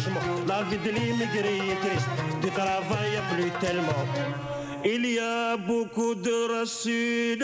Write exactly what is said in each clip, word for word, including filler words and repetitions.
franchement, la vie de l'immigré est triste, du travail a plus tellement. Il y a beaucoup de racines.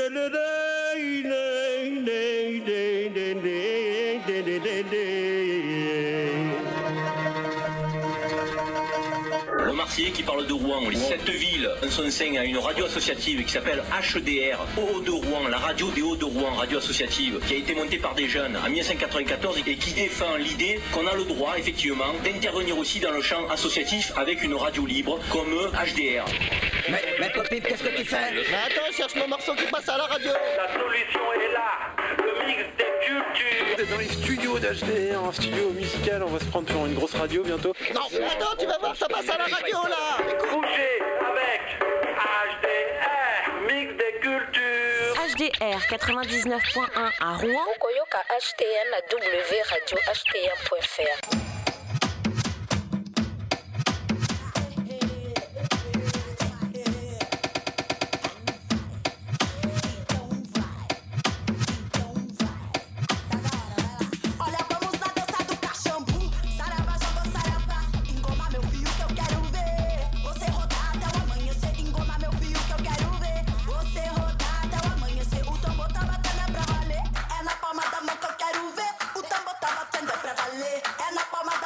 Le Marseillais qui parle de Rouen, cette ville son sein a une radio associative qui s'appelle H D R, Hauts de Rouen, la radio des Hauts de Rouen, radio associative, qui a été montée par des jeunes en mille neuf cent quatre-vingt-quatorze et qui défend l'idée qu'on a le droit effectivement d'intervenir aussi dans le champ associatif avec une radio libre comme H D R. Mais, mais Popip, qu'est-ce que tu fais? Mais attends, cherche mon morceau qui passe à la radio. La solution est là, le mix des cultures. On est dans les studios d'H D R, un studio musical, on va se prendre pour une grosse radio bientôt. Non, attends, tu vas voir, ça passe à la radio là. Bougez avec H D R, mix des cultures. H D R quatre-vingt-dix-neuf point un à Rouen. Okoyoka H T M à W radio H T M point F R. É na palma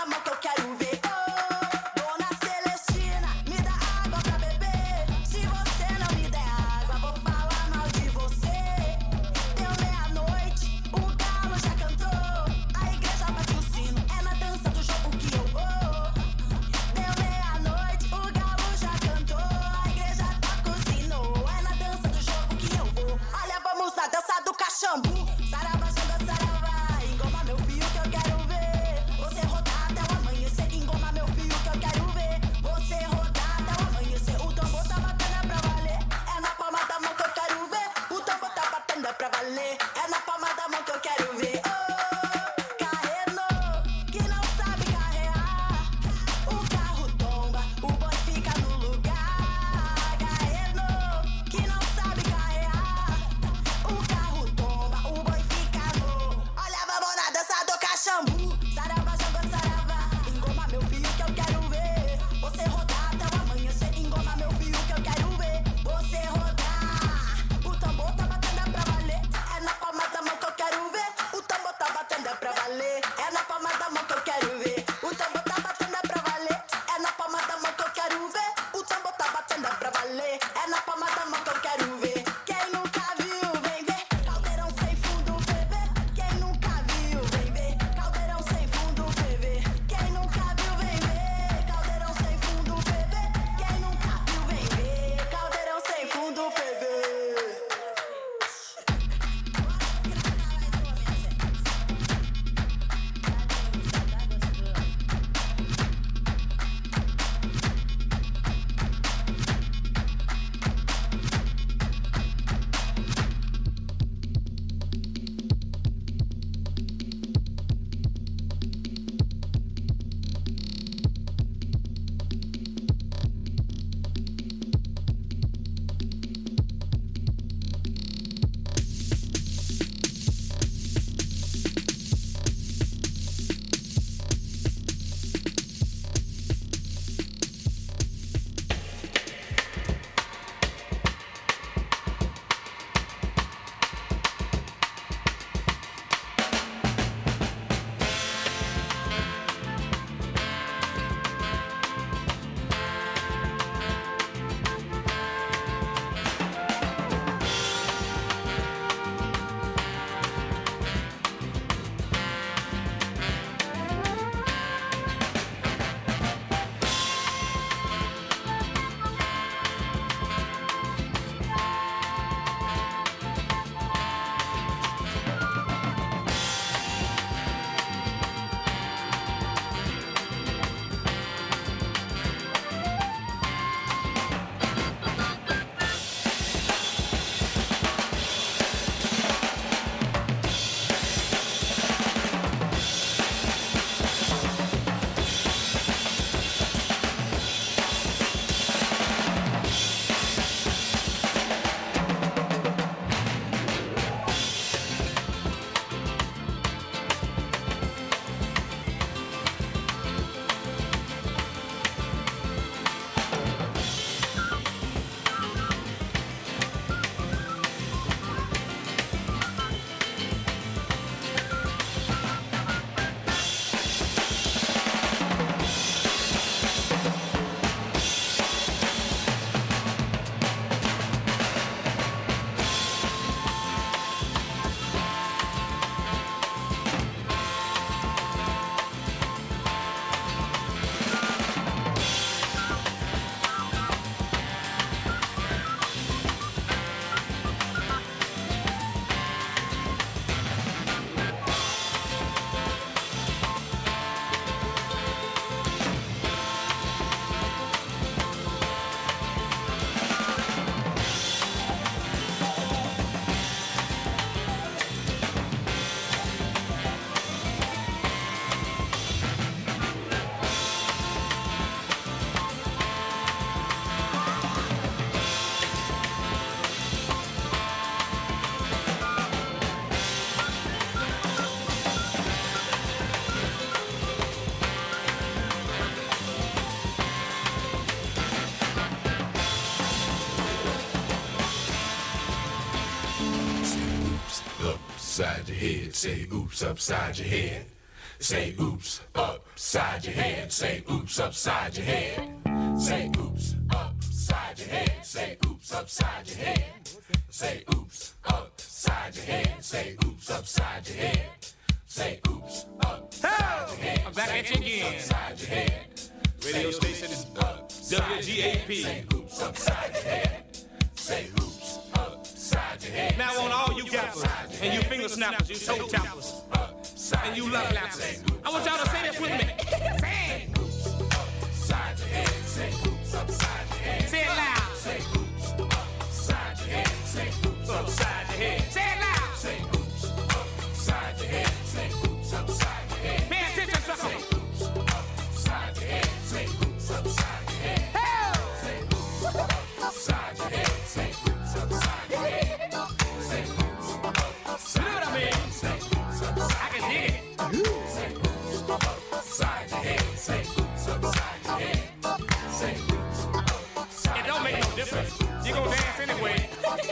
upside your head. Say oops upside your head. Say oops upside your head. Say oops upside your head. Say oops upside your head. Say oops upside your head. Say oops upside your head. Say oops upside your head. Say oops upside your head. I'm back at you again. Upside your head. Radio station is W G A P. Say oops upside your head. Say oops upside your head. Now on all you gappers and you finger snappers, you toe tappers, and you love lappers, I want y'all to say this with me. Say it. Oops upside your head. Say oops upside your head. Say it loud. Say oops upside your head. Say oops upside your head. Say it loud. Say oops upside your head. Say oops upside your head. Pay attention, sucker. Say oops upside your head. Say oops upside your head. Hell. Say oops upside your head. Say oops upside your head. Say oops upside You know what I mean? Say oops upside I can dig it. Say oops upside your head. Say oops upside your head. Say oops upside It don't make no difference. You gon' dance anyway.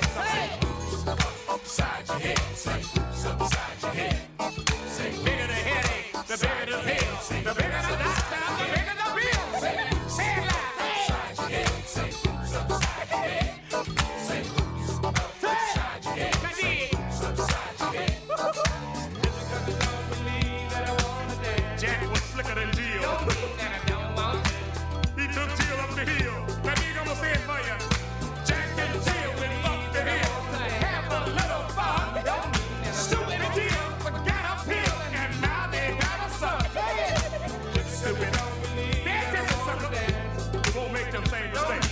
upside your head. Say oops upside your head. Say Bigger the headache, the bigger the pill. The bigger the doctor, the bigger the bill. Say it loud. upside your head. Say oops upside your head. Say oops upside your head. Now dig. Oops upside your head. Jack was slicker than Jill. He took Jill up the hill. Now dig, I'ma say it for you. Jack and Jill went up the hill to have a little fun. Stupid Jill forgot a pill, and now they got a son. Stupid. Pay attention, sucker. We won't make them same mistakes.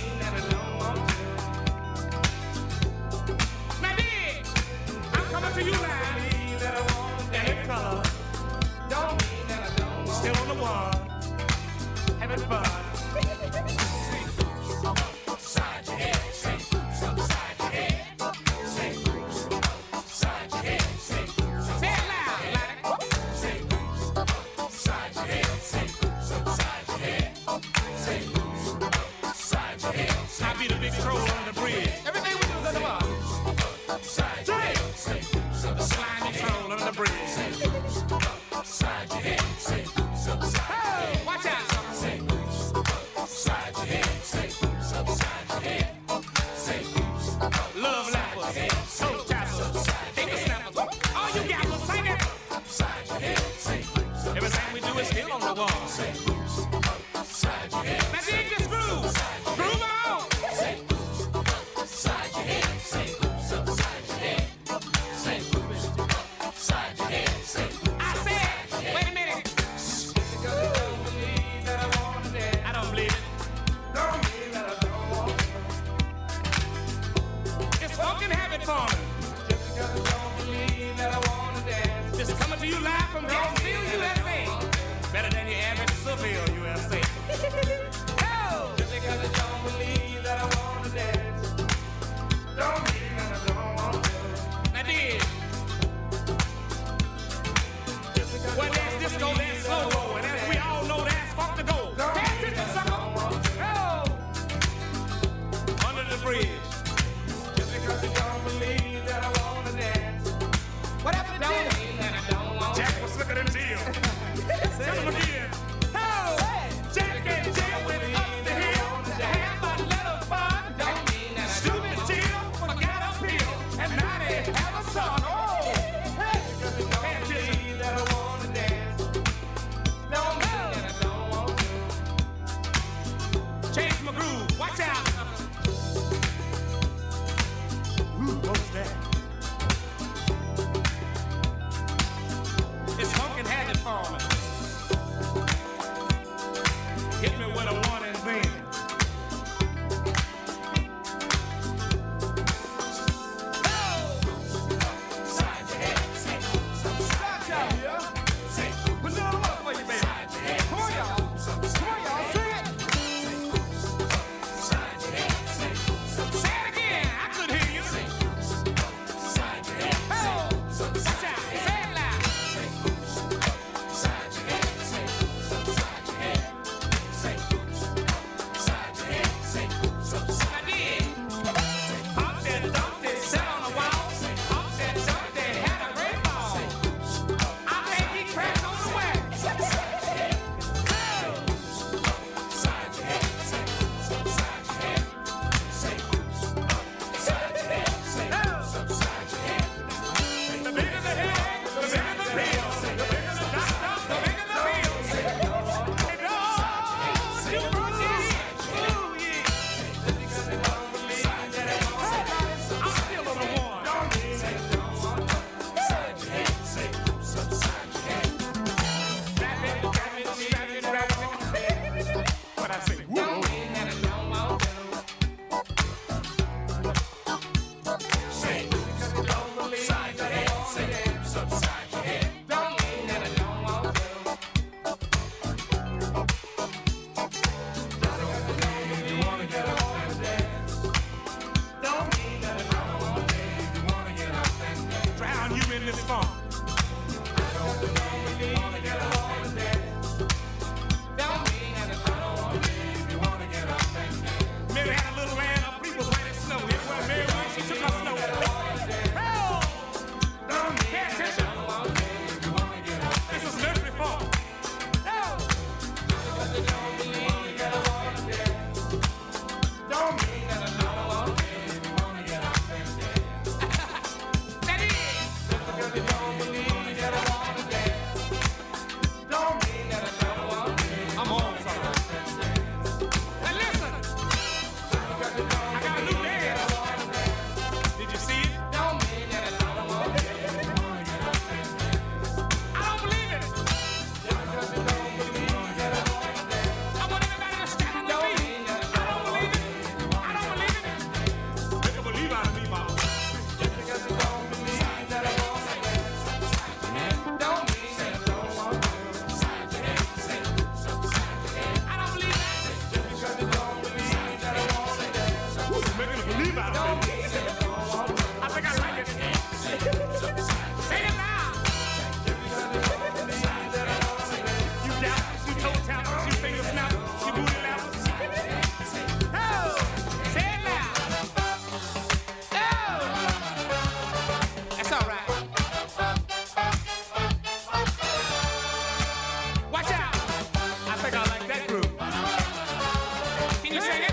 Now dig, I'm coming to you live. And in color. Still on the wall, having fun. Upside your head. Say oops upside your head. Say oops upside your head. Say oops Say it loud, like Say oops upside your head. Say oops upside your head. Say oops upside your head. I be the big troll on the bridge. Everything we do is under bar. Upside your head. Say oops The upside slimy troll under the bridge. upside your head. Say oops upside your head. Watch out. Say oops upside your head. Say oops upside your head. Say oops Love lappers, toe tappers, finger snappers. All you got was sing it. upside your head. Say oops Everything we do is still on the wall. Say oops upside your head. Now dig this groove. Groove on. Say oops upside your head. Say oops upside your head. Say oops upside your head. Say oops I said, wait a minute. I don't believe it. It's fucking habit forming. It's coming to you live from Gainesville, U S A. Better than your average Seville, U S A. Oh! Just because I don't believe that I wanna dance. Don't mean that I don't want to. Now dig. Well, there's disco, there's slow-mo, and as we all know, there's funk to go. Pay attention, sucker. Oh! Under the bridge. Just because you don't believe that I wanna dance. Whatever it is. Jack was slicker than Jill. Tell him again. Oh! Jack and Jill went up the hill to have a little fun. Stupid Jill forgot a pill, and now they have a son. Oh! Hey! Pay attention. That I wanna dance. No, no. I don't want to. Change my groove. Watch out. Ooh, what's that? It's funkin' habit forming. Hit me with a one and then. upside your head. Say oops upside your head. Say oops Put it on the up for you, baby. upside your head. Come on, y'all. Come on, y'all. Sing it. Say oops upside your head. Say oops Say it again. I could hear you. upside your head. Oh, watch out. Say it loud. Say oops upside your head. Say oops upside your head. Say oops toe tap, she finger snap, she booty lap. Oh, say it loud. Oh, that's all right. Watch out. I think I like that groove. Can you sing it?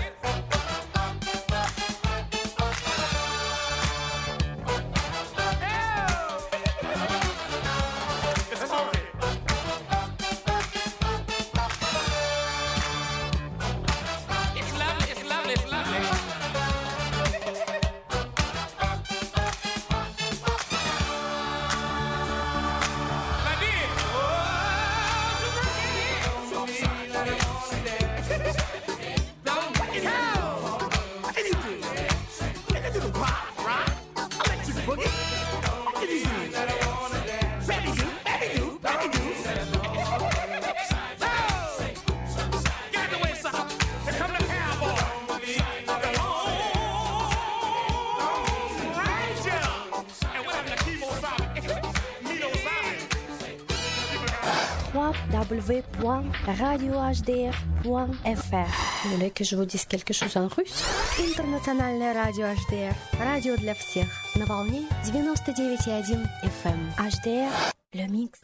w point radio h d r point f r. Vous voulez que je vous dise quelque chose en russe? Интернациональное радио эйч ди ар. Радио для всех. На волне девяносто девять и один эф эм. эйч ди ар. Le mix.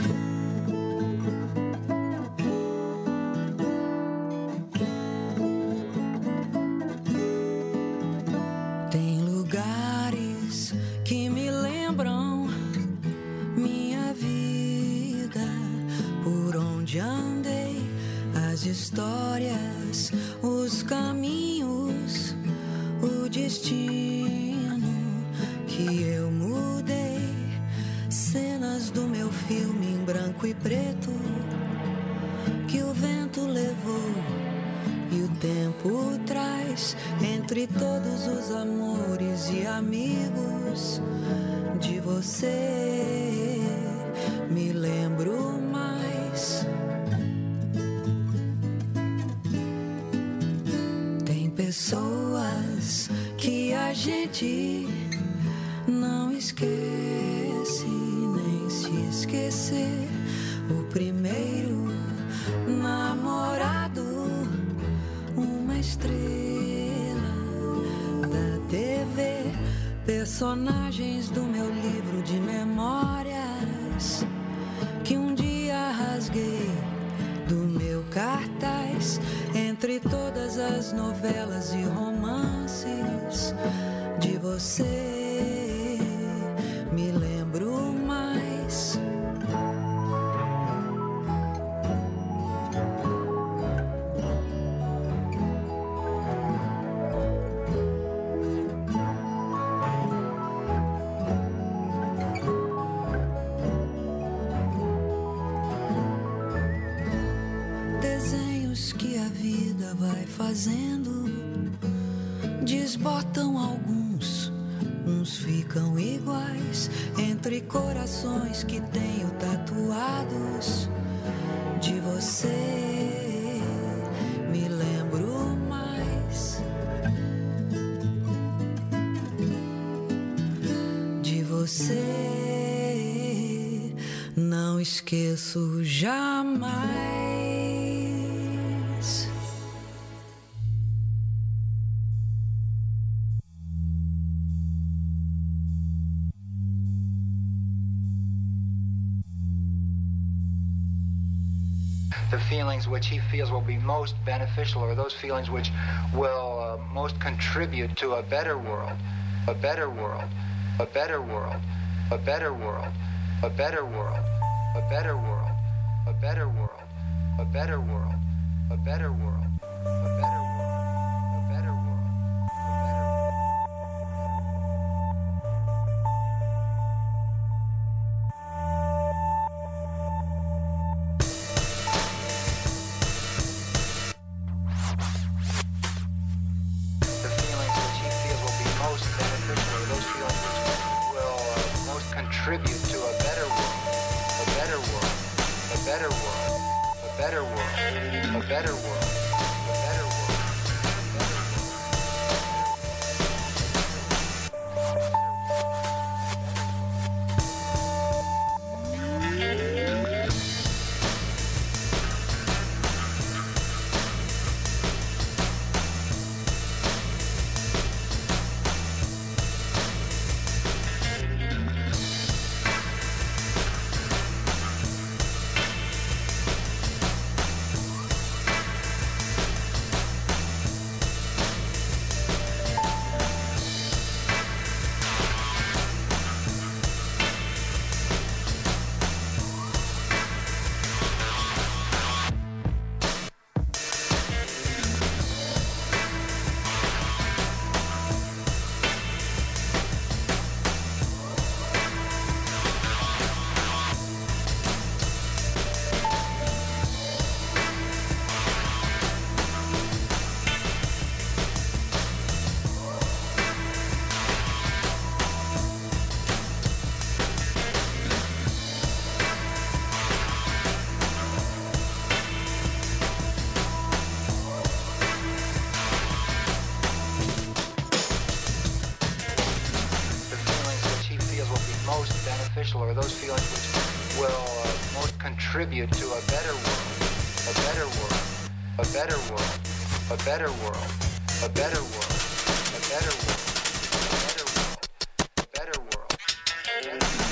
Tem lugares que me lembram minha vida, por onde andei, as histórias, os caminhos, o destino que eu mudei, cenas do meu filme em branco e preto que o vento levou e o tempo traz, entre todos os amores e amigos de você me lembro mais. Tem pessoas que a gente não esquece nem se esquecer. O primeiro namorado, uma estrela da T V, personagens do meu livro de memórias que um dia rasguei do meu cartaz, entre todas as novelas e romances de você me lembro mais. Desenhos que a vida vai fazendo, desbotam alguns, uns ficam iguais, entre corações que tenho tatuados de você me lembro mais. De você não esqueço jamais. The feelings which he feels will be most beneficial, or those feelings which will uh, most contribute to a better world, a better world, a better world, a better world, a better world, a better world, a better world, a better world, a better world, a better world. Contribute to a better world, a better world, a better world, a better world, a better world, a better world. beneficial or those feelings which will uh, most contribute to a better world, a better world, a better world, a better world, a better world, a better world, a better world, a better world, a better world.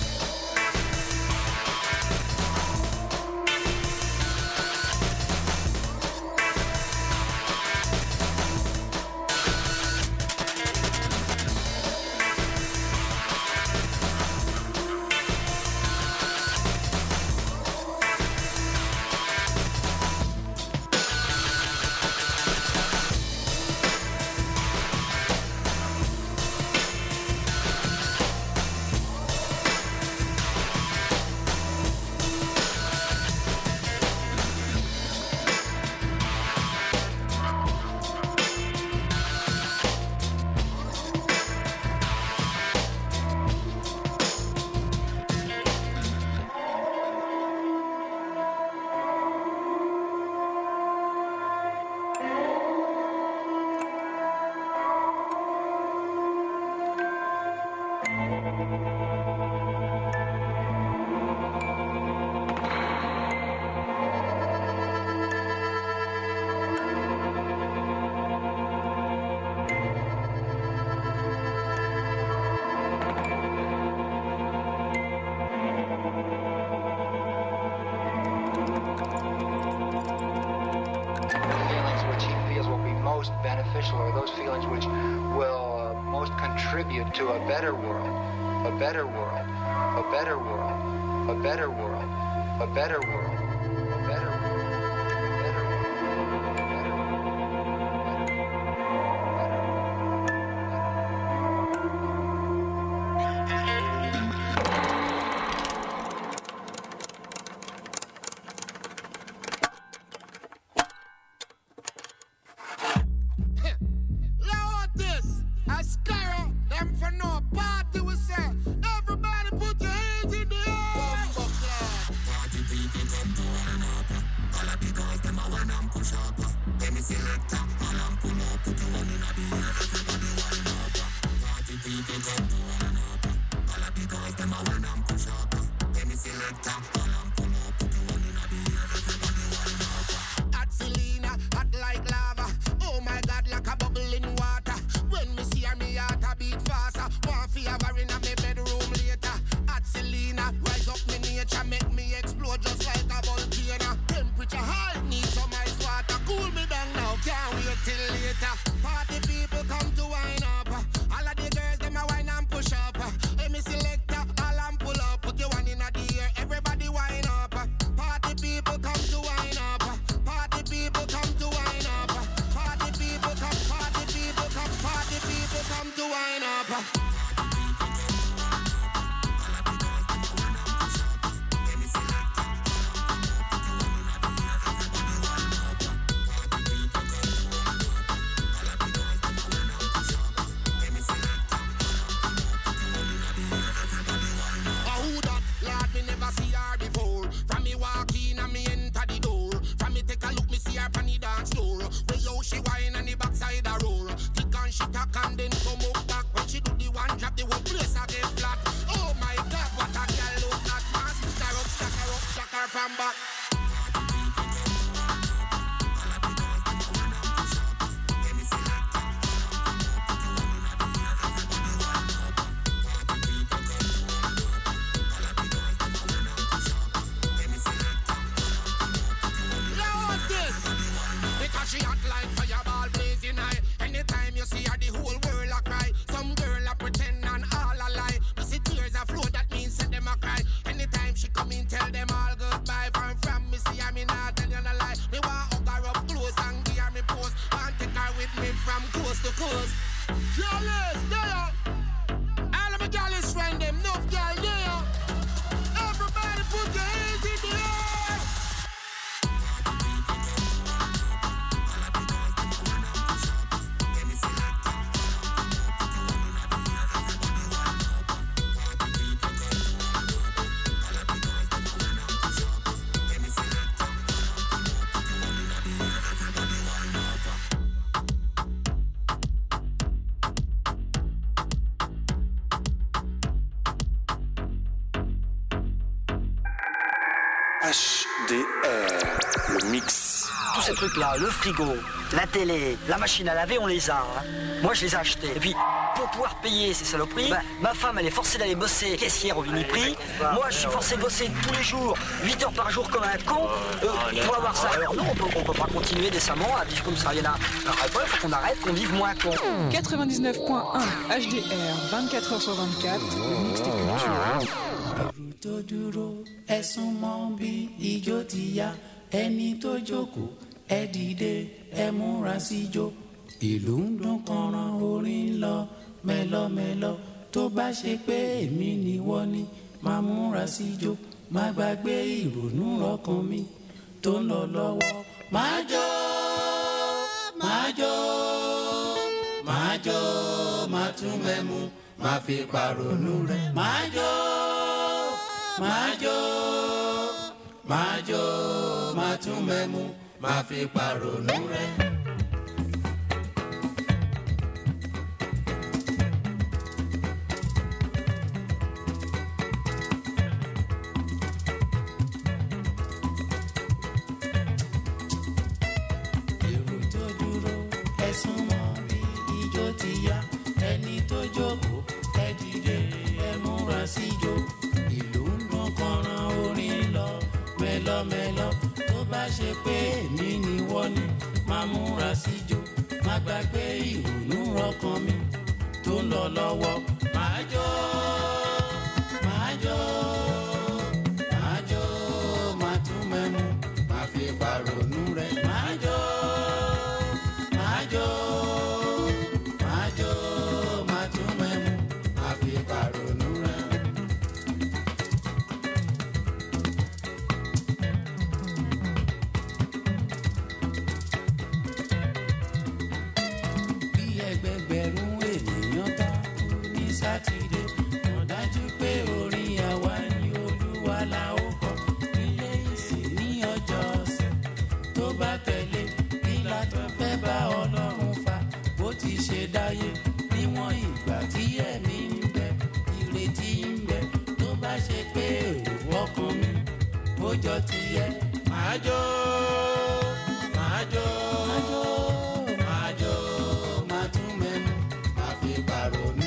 Or those feelings which will uh, most contribute to a better world, a better world, a better world, a better world, a better world, a better world. H D R, le mix. Tous ces trucs-là, le frigo, la télé, la machine à laver, on les a. Hein. Moi, je les ai achetés. Et puis, pour pouvoir payer ces saloperies, bah, ma femme, elle est forcée d'aller bosser caissière au Viniprix. Moi, je suis forcé de bosser tous les jours, huit heures par jour comme un con, euh, pour avoir ça. Alors non, on peut, on peut pas continuer décemment à vivre comme ça. Il y en a un ras-le-bol, faut qu'on arrête, qu'on vive moins con. quatre-vingt-dix-neuf point un H D R, vingt-quatre heures sur vingt-quatre, le mix des cultures. tó dúró ẹ̀sùn mọ́ bí ijó ti yá ẹni tó jókòó ẹ dìde ẹ múra síjó ìlú ń dún kànràn orin ń lọ mẹ́lọ́mẹ́lọ́ tó bá ṣe pé èmi ni wọ́n ní máa múra síjó má gbàgbé ìrònú ọkàn mi tó ń lọ lọ́wọ́ máa jó máa jó máa jó máa tún mẹ́mu máa fi pàrònú rẹ̀ máa jó. Máa jó, máa jó, máa tún mẹ́mu, máa fi pàrònú rẹ̀. Èrò tó dúró, ẹ súnmọ́ bí ijó ti yá, ẹni tó jókòó, ẹ dìde, ẹ múra síjó. Kọ̀ràn orin lọ mẹ́lọ́mẹ́lọ́ tó bá ṣe pé èmi ni wọ́n ní máa múra síjó má gbàgbé ìrònú ọkàn mi tó ń lọ lọ́wọ́ máa jó máa jó máa jó máa tún mẹ́mu máa fi pàrònú rẹ̀ máa jó máa jó máa jó máa tún mẹ́mu máa fi pàrònú rẹ̀. Sátidé mọ̀ dájú pé orin àwa ni Olúwa la ó kọ nílé ìsìn ní ọjọ́ ọ̀sẹ̀ tó bá tẹ̀lé kí la tó fẹ́ bá Ọlọ́run fà bó ti ṣe dáyé níwọ̀n ìgbà tí ẹ̀mí ń bẹ ìrètí ń bẹ tó bá ṣe pé èrò ọkàn mi ó jọ tiẹ̀ máa jó máa jó máa jó máa tún mẹ́nu máa fi pàrònú.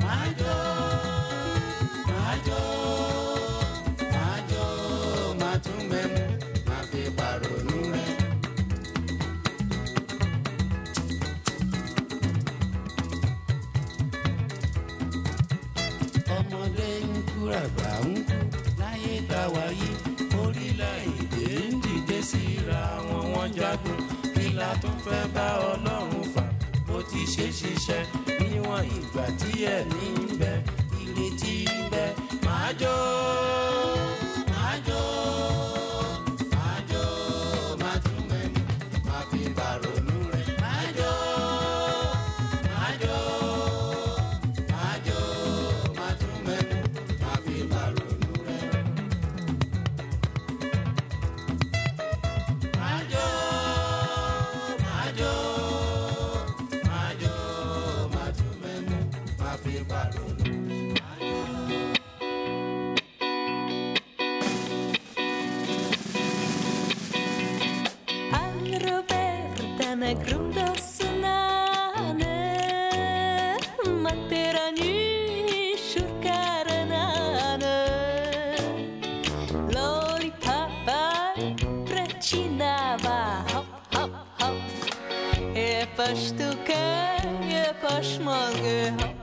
Àgbà ń kú láyé gbà wáyé orílẹ̀-èdè ń dìde síra wọn wọ́n jagun kí la tún fẹ́ bá Ọlọ́run fà bó ti ṣe ṣiṣẹ́ níwọ̀n ìgbà tí ẹ̀mí ń bẹ ìrètí ń bẹ máa jó máa jó máa jó máa tún mẹ́nu máa fi pàrònú rẹ̀ máa jó máa jó máa jó máa tún mẹ́nu. Pastuke, pašmalge, hop,